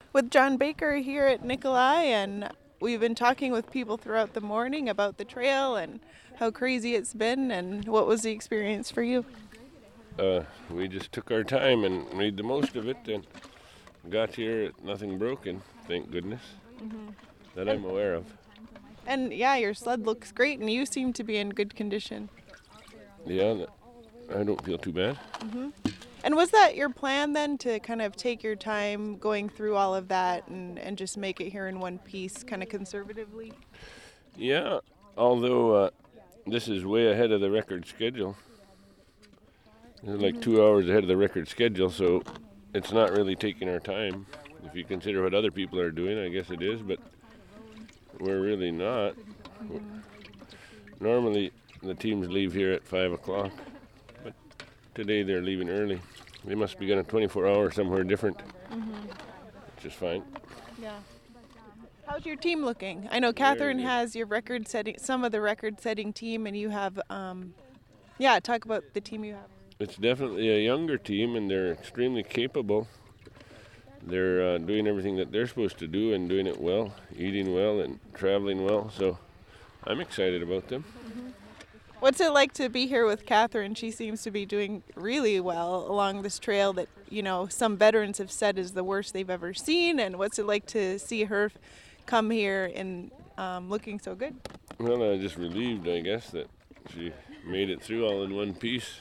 with John Baker here at Nikolai, and we've been talking with people throughout the morning about the trail and how crazy it's been. And what was the experience for you? We just took our time and made the most of it and got here at nothing broken, thank goodness, that I'm aware of. And yeah, your sled looks great, and you seem to be in good condition. Yeah, I don't feel too bad. And was that your plan then, to kind of take your time going through all of that and just make it here in one piece, kind of conservatively? Yeah, although this is way ahead of the record schedule. It's like 2 hours ahead of the record schedule, so it's not really taking our time. If you consider what other people are doing, I guess it is, but we're really not. Normally, the teams leave here at 5 o'clock, but today they're leaving early. They must be going to 24 hours somewhere different, which is fine. Yeah. How's your team looking? I know Catherine good. has your some of the record-setting team, and you have, talk about the team you have. It's definitely a younger team, and they're extremely capable. They're doing everything that they're supposed to do and doing it well, eating well and traveling well, so I'm excited about them. What's it like to be here with Catherine? She seems to be doing really well along this trail that, some veterans have said is the worst they've ever seen. And what's it like to see her come here and looking so good? Well, I'm just relieved, I guess, that she made it through all in one piece.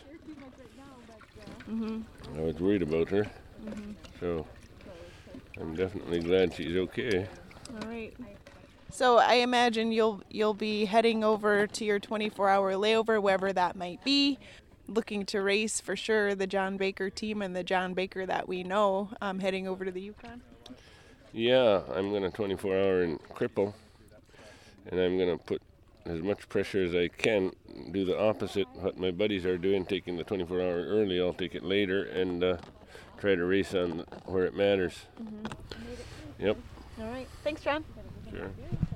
I was worried about her, so I'm definitely glad she's okay. All right. So I imagine you'll be heading over to your 24-hour layover, wherever that might be, looking to race for sure the John Baker team and the John Baker that we know, heading over to the Yukon. Yeah, I'm going to 24-hour in Cripple, and I'm going to put as much pressure as I can, do the opposite what my buddies are doing, taking the 24-hour early. I'll take it later and try to race on where it matters. Yep. All right. Thanks, John. Sure.